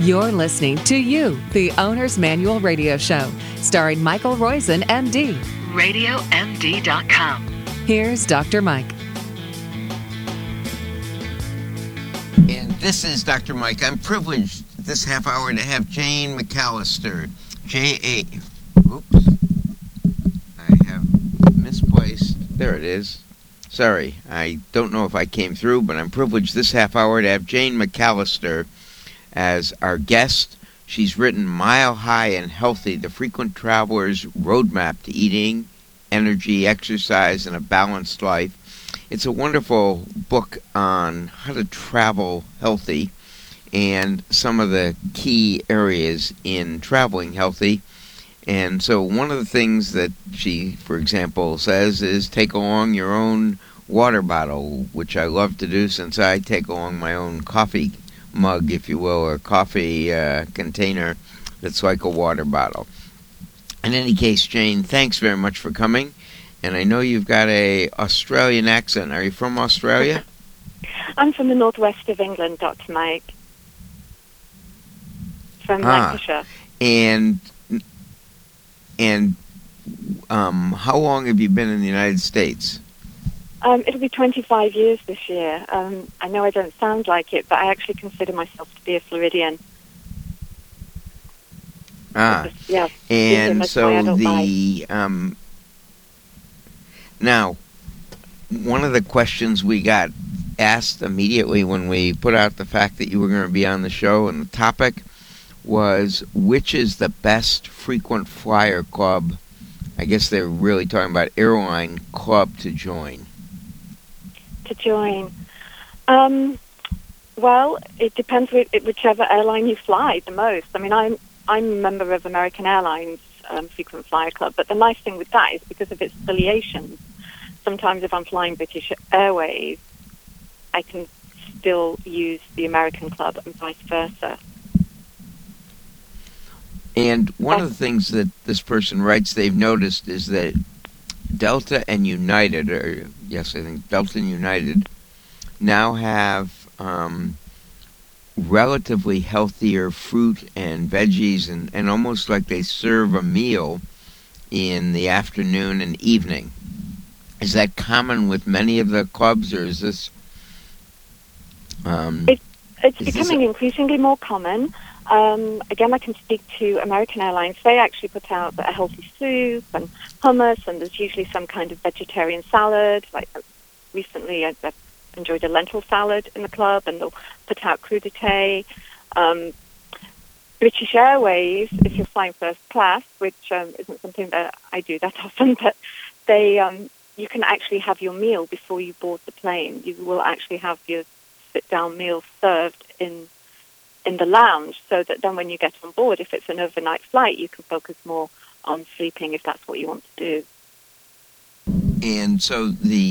You're listening to You, the Owner's Manual Radio Show, starring Michael Roizen, MD. RadioMD.com. Here's Dr. Mike. And this is Dr. Mike. I'm privileged this half hour to have Jane McAllister. Oops. I have misplaced. There it is. Sorry, I don't know if I came through, but I'm privileged this half hour to have Jane McAllister as our guest. She's written Mile High and Healthy, the Frequent Traveler's Roadmap to Eating, Energy, Exercise, and a Balanced Life. It's a wonderful book on how to travel healthy and some of the key areas in traveling healthy. And so one of the things that she, for example, says is take along your own water bottle, which I love to do since I take along my own coffee mug, if you will, or coffee container that's like a water bottle. In any case, Jane, thanks very much for coming. And I know you've got a Australian accent. Are you from Australia? I'm from the northwest of England, Dr. Mike. From Lancashire. And how long have you been in the United States? It'll be 25 years this year. I know I don't sound like it, but I actually consider myself to be a Floridian. Yeah. And so now, one of the questions we got asked immediately when we put out the fact that you were going to be on the show, and the topic was, which is the best frequent flyer club? I guess they're really talking about airline club to join. Well, it depends whichever airline you fly the most. I mean, I'm a member of American Airlines Frequent Flyer Club, but the nice thing with that is because of its affiliations, sometimes if I'm flying British Airways, I can still use the American Club and vice versa. And one of the things that this person writes they've noticed is that Delta and United, I think Delta and United, now have relatively healthier fruit and veggies, and almost like they serve a meal in the afternoon and evening. Is that common with many of the clubs, or is this... It's becoming increasingly more common. Again, I can speak to American Airlines. They actually put out a healthy soup and hummus, and there's usually some kind of vegetarian salad. Like recently, I've enjoyed a lentil salad in the club, and they'll put out crudité. British Airways, if you're flying first class, which isn't something that I do that often, but they you can actually have your meal before you board the plane. You will actually have your sit-down meal served in the lounge, so that then when you get on board, if it's an overnight flight, you can focus more on sleeping if that's what you want to do. And so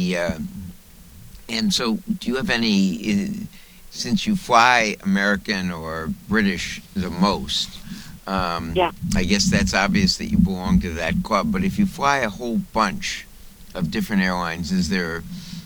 do you have any, since you fly American or British the most, I guess that's obvious that you belong to that club, but if you fly a whole bunch of different airlines, is there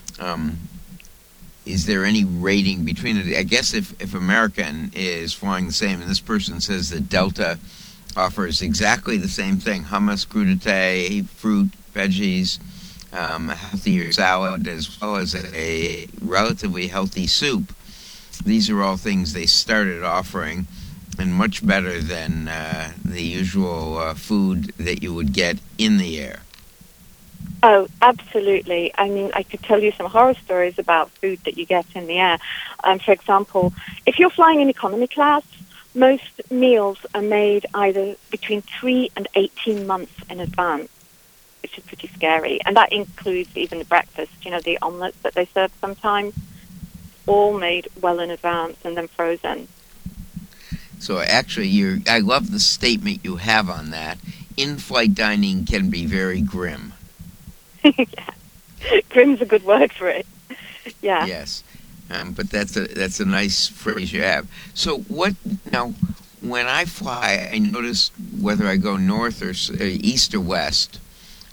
any rating between it? I guess if American is flying the same, and this person says that Delta offers exactly the same thing, hummus, crudité, fruit, veggies, healthier salad, as well as a relatively healthy soup. These are all things they started offering, and much better than the usual food that you would get in the air. Oh, absolutely. I mean, I could tell you some horror stories about food that you get in the air. For example, if you're flying in economy class, most meals are made either between 3 and 18 months in advance, which is pretty scary. And that includes even the breakfast, the omelets that they serve sometimes, all made well in advance and then frozen. So actually, I love the statement you have on that. In-flight dining can be very grim. Yeah. Grim's a good word for it. Yeah. Yes. But that's a nice phrase you have. So now, when I fly, I notice whether I go north or east or west,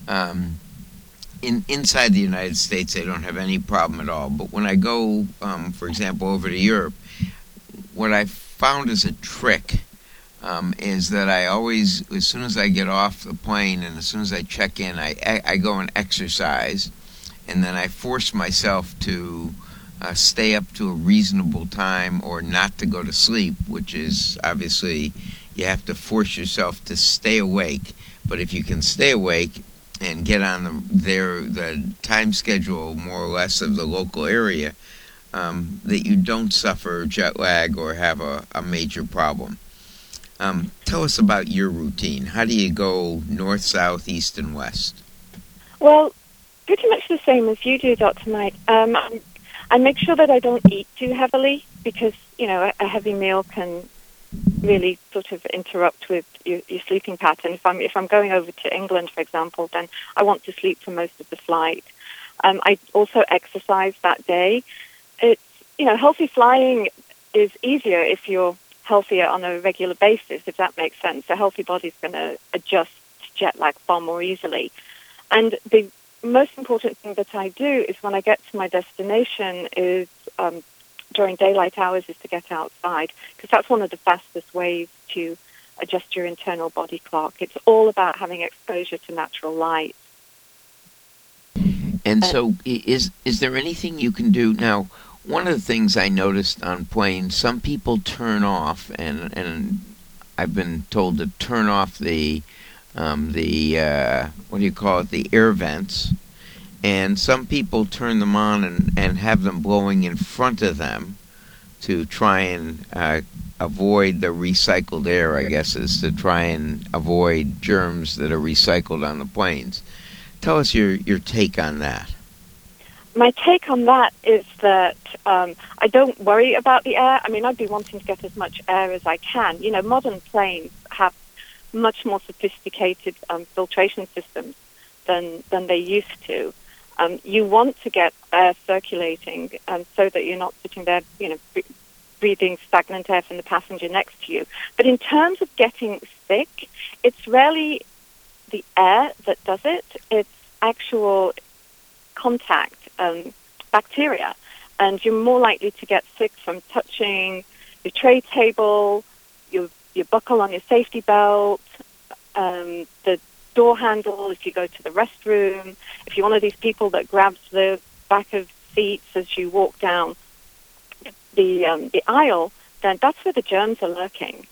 inside the United States, I don't have any problem at all. But when I go, for example, over to Europe, what I found as a trick is that I always, as soon as I get off the plane and as soon as I check in, I go and exercise, and then I force myself to stay up to a reasonable time or not to go to sleep, which is obviously you have to force yourself to stay awake. But if you can stay awake and get on the time schedule more or less of the local area, that you don't suffer jet lag or have a major problem. Tell us about your routine. How do you go north, south, east, and west? Well, pretty much the same as you do, Dr. Mike. I make sure that I don't eat too heavily because, a heavy meal can really sort of interrupt with your sleeping pattern. If I'm going over to England, for example, then I want to sleep for most of the flight. I also exercise that day. It's, healthy flying is easier if you're healthier on a regular basis, if that makes sense. A healthy body's going to adjust to jet lag far more easily. And the most important thing that I do is when I get to my destination is during daylight hours is to get outside, because that's one of the fastest ways to adjust your internal body clock. It's all about having exposure to natural light. And so is there anything you can do? Now, one of the things I noticed on planes, some people turn off, and I've been told to turn off the what do you call it, the air vents, and some people turn them on and have them blowing in front of them to try and avoid the recycled air, I guess, is to try and avoid germs that are recycled on the planes. Tell us your take on that. My take on that is that I don't worry about the air. I mean, I'd be wanting to get as much air as I can. Modern planes have much more sophisticated filtration systems than they used to. You want to get air circulating so that you're not sitting there, breathing stagnant air from the passenger next to you. But in terms of getting sick, it's rarely the air that does it. It's actual contact, bacteria. And you're more likely to get sick from touching your tray table, your buckle on your safety belt, the door handle if you go to the restroom. If you're one of these people that grabs the back of seats as you walk down the aisle, then that's where the germs are lurking.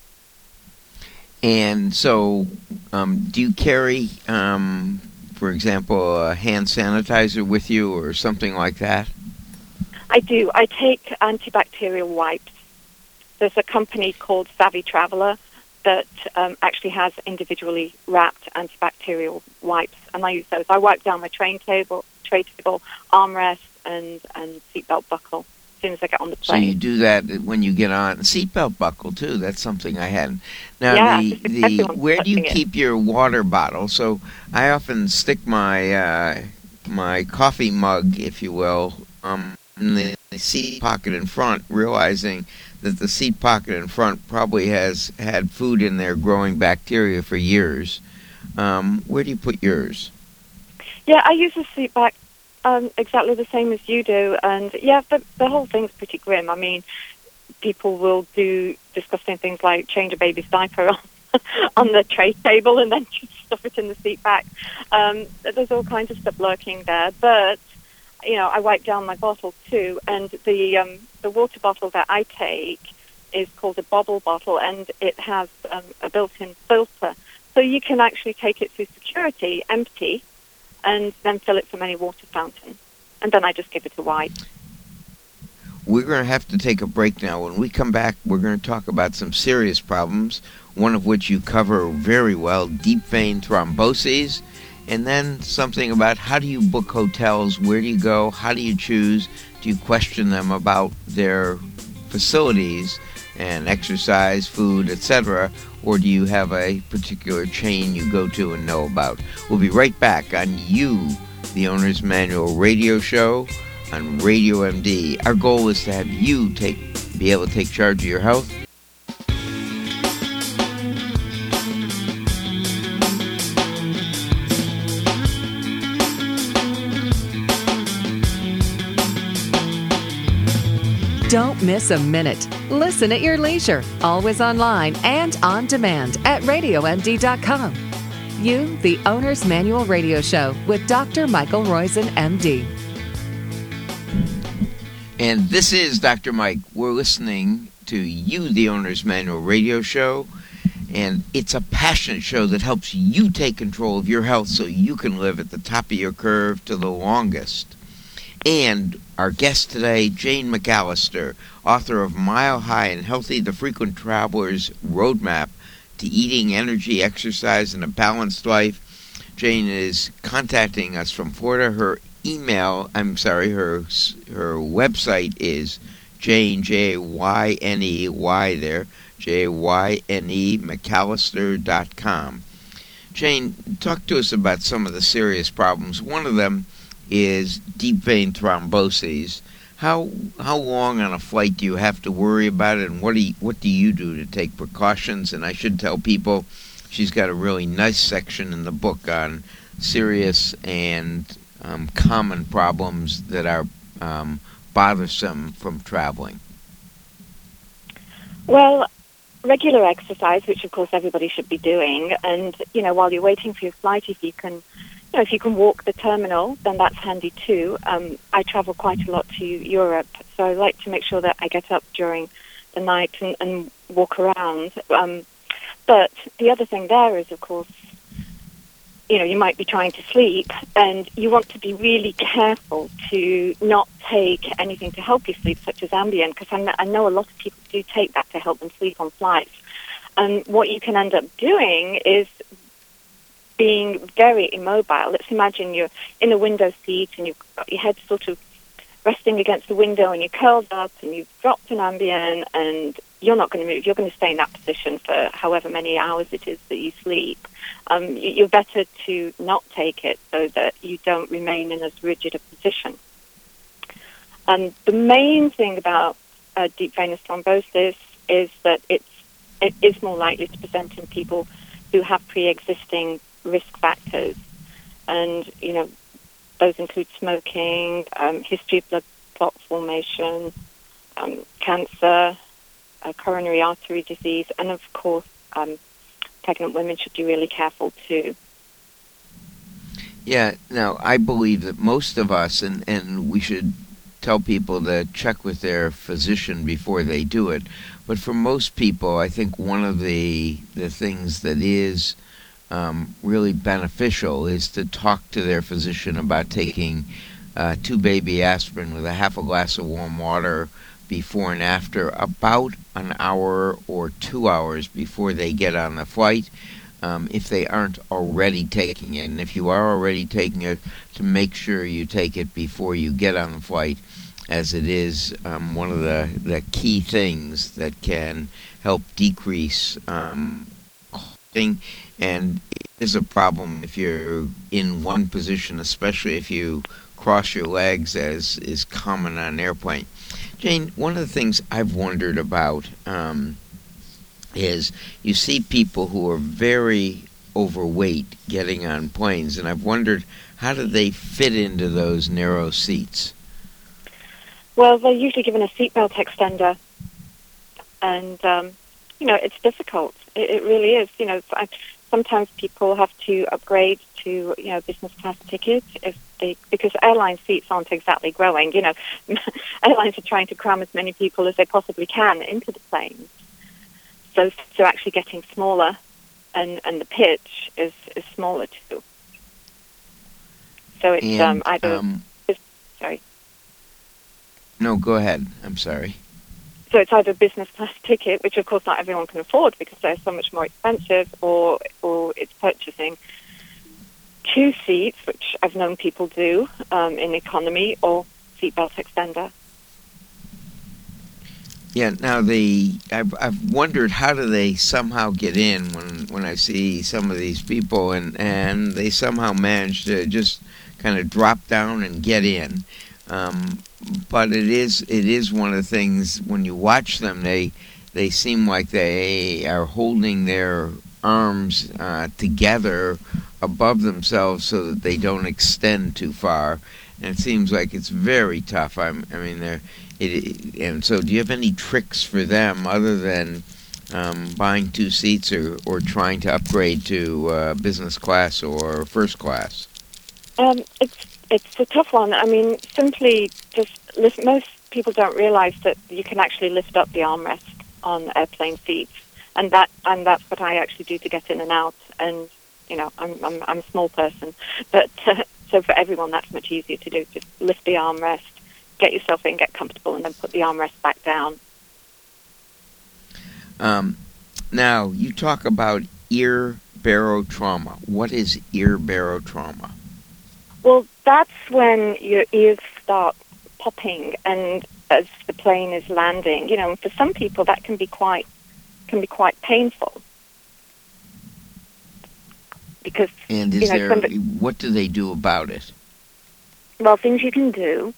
And so, do you carry, for example, a hand sanitizer with you or something like that? I do. I take antibacterial wipes. There's a company called Savvy Traveler that actually has individually wrapped antibacterial wipes, and I use those. I wipe down my tray table, armrest, and seatbelt buckle as soon as I get on the plane. So you do that when you get on. Seatbelt buckle, too. That's something I hadn't. Now, yeah, where do you keep your water bottle? So I often stick my my coffee mug, if you will, in the seat pocket in front, realizing that the seat pocket in front probably has had food in there growing bacteria for years. Where do you put yours? Yeah, I use a seat back exactly the same as you do, and yeah, the whole thing's pretty grim. I mean, people will do disgusting things like change a baby's diaper on the tray table and then just stuff it in the seat back. There's all kinds of stuff lurking there, but I wipe down my bottle too, and the water bottle that I take is called a bobble bottle, and it has a built-in filter, so you can actually take it through security empty and then fill it from any water fountain, and then I just give it a wipe. We're going to have to take a break now. When we come back, we're going to talk about some serious problems, one of which you cover very well, deep vein thrombosis, and then something about how do you book hotels, where do you go, how do you choose, do you question them about their facilities and exercise, food, etc., or do you have a particular chain you go to and know about? We'll be right back on You, the Owner's Manual radio show on Radio MD. Our goal is to have you be able to take charge of your health. Don't miss a minute. Listen at your leisure, always online and on demand at RadioMD.com. You, the Owner's Manual Radio Show with Dr. Michael Roizen, MD. And this is Dr. Mike. We're listening to You, the Owner's Manual Radio Show. And it's a passionate show that helps you take control of your health so you can live at the top of your curve to the longest. And our guest today, Jane McAllister, author of Mile High and Healthy, The Frequent Traveler's Roadmap to Eating, Energy, Exercise, and a Balanced Life. Jane is contacting us from Florida. Her website is Jane, J-Y-N-E-Y there, J-Y-N-E, McAllister.com. Jane, talk to us about some of the serious problems. One of them is deep vein thrombosis. How long on a flight do you have to worry about it, and what do you do to take precautions? And I should tell people she's got a really nice section in the book on serious and common problems that are bothersome from traveling. Well, regular exercise, which of course everybody should be doing, and while you're waiting for your flight, if you can walk the terminal, then that's handy too. I travel quite a lot to Europe, so I like to make sure that I get up during the night and walk around. But the other thing there is, of course, you might be trying to sleep, and you want to be really careful to not take anything to help you sleep, such as Ambien, because I know a lot of people do take that to help them sleep on flights. And what you can end up doing is being very immobile. Let's imagine you're in a window seat and you've got your head sort of resting against the window and you're curled up and you've dropped an Ambien and you're not going to move. You're going to stay in that position for however many hours it is that you sleep. You're better to not take it so that you don't remain in as rigid a position. The main thing about deep venous thrombosis is that it is more likely to present in people who have pre-existing risk factors, and those include smoking, history of blood clot formation, cancer, coronary artery disease, and of course pregnant women should be really careful too. Yeah, now I believe that most of us, and we should tell people to check with their physician before they do it, but for most people I think one of the things that is really beneficial is to talk to their physician about taking 2 baby aspirin with a half a glass of warm water before and after, about an hour or 2 hours before they get on the flight, if they aren't already taking it. And if you are already taking it, to make sure you take it before you get on the flight, as it is one of the key things that can help decrease coughing. And it is a problem if you're in one position, especially if you cross your legs, as is common on an airplane. Jane, one of the things I've wondered about is you see people who are very overweight getting on planes, and I've wondered, how do they fit into those narrow seats? Well, they're usually given a seatbelt extender, and it's difficult. It really is. Sometimes people have to upgrade to business class tickets because airline seats aren't exactly growing. Airlines are trying to cram as many people as they possibly can into the planes. So actually getting smaller, and the pitch is smaller too. So it's either. Sorry. No, go ahead. I'm sorry. So it's either a business class ticket, which of course not everyone can afford because they're so much more expensive, or it's purchasing 2 seats, which I've known people do in economy, or seatbelt extender. Yeah. Now I've wondered, how do they somehow get in when I see some of these people and they somehow manage to just kind of drop down and get in. But it is one of the things, when you watch them, they seem like they are holding their arms together above themselves so that they don't extend too far, and it seems like it's very tough. I mean, And so, do you have any tricks for them other than buying 2 seats or trying to upgrade to business class or first class? It's a tough one. I mean, simply just listen. Most people don't realize that you can actually lift up the armrest on airplane seats, and that's what I actually do to get in and out. And I'm a small person, but so for everyone that's much easier to do. Just lift the armrest, get yourself in, get comfortable, and then put the armrest back down. Now, you talk about ear barotrauma. What is ear barotrauma? Well, that's when your ears start popping, and as the plane is landing, for some people that can be quite painful. Because what do they do about it? Well, things you can do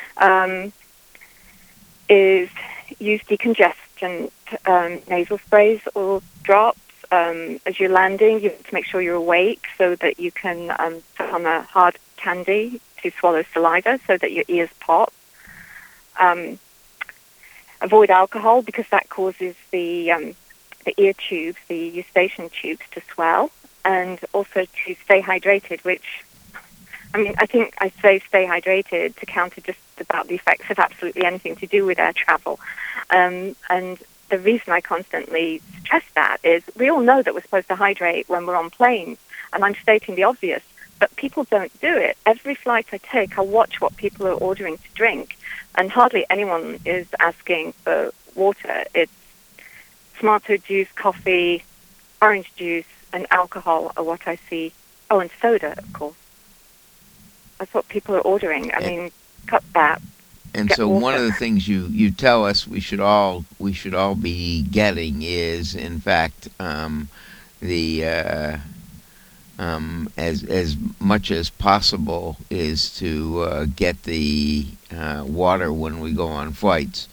is use decongestant nasal sprays or drops as you're landing. You have to make sure you're awake so that you can put on a hard candy to swallow saliva so that your ears pop. Avoid alcohol because that causes the ear tubes, the eustachian tubes, to swell, and also to stay hydrated, which, I think I say stay hydrated to counter just about the effects of absolutely anything to do with air travel. And the reason I constantly stress that is we all know that we're supposed to hydrate when we're on planes, and I'm stating the obvious, but people don't do it. Every flight I take, I watch what people are ordering to drink, and hardly anyone is asking for water. It's tomato juice, coffee, orange juice, and alcohol are what I see. Oh, and soda, of course. That's what people are ordering. Cut that. And so water. One of the things you tell us we should all be getting is, in fact, as much as possible is to get the water when we go on flights.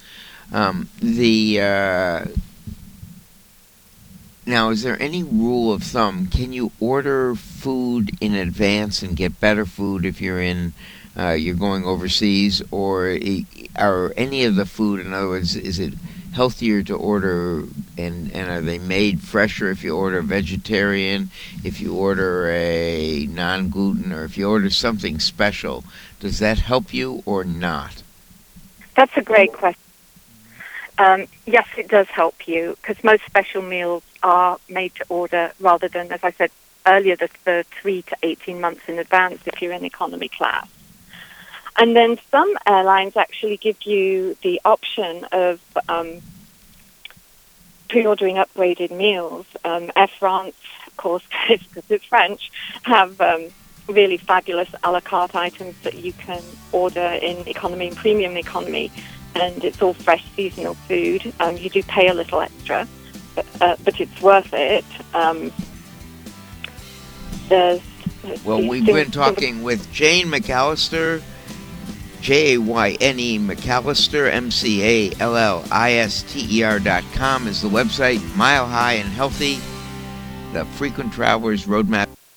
Now, is there any rule of thumb? Can you order food in advance and get better food if you're going overseas, or are any of the food, in other words, is it healthier to order, and are they made fresher if you order vegetarian, if you order a non-gluten, or if you order something special? Does that help you or not? That's a great question. Yes, it does help you, because most special meals are made to order rather than, as I said earlier, the 3 to 18 months in advance if you're in economy class. And then some airlines actually give you the option of pre-ordering upgraded meals. Air France, of course, because it's French, have really fabulous a la carte items that you can order in economy and premium economy. And it's all fresh seasonal food. You do pay a little extra, but it's worth it. We've been talking with Jane McAllister, Jayne McAllister, McAllister.com is the website. Mile High and Healthy, the Frequent Traveler's Roadmap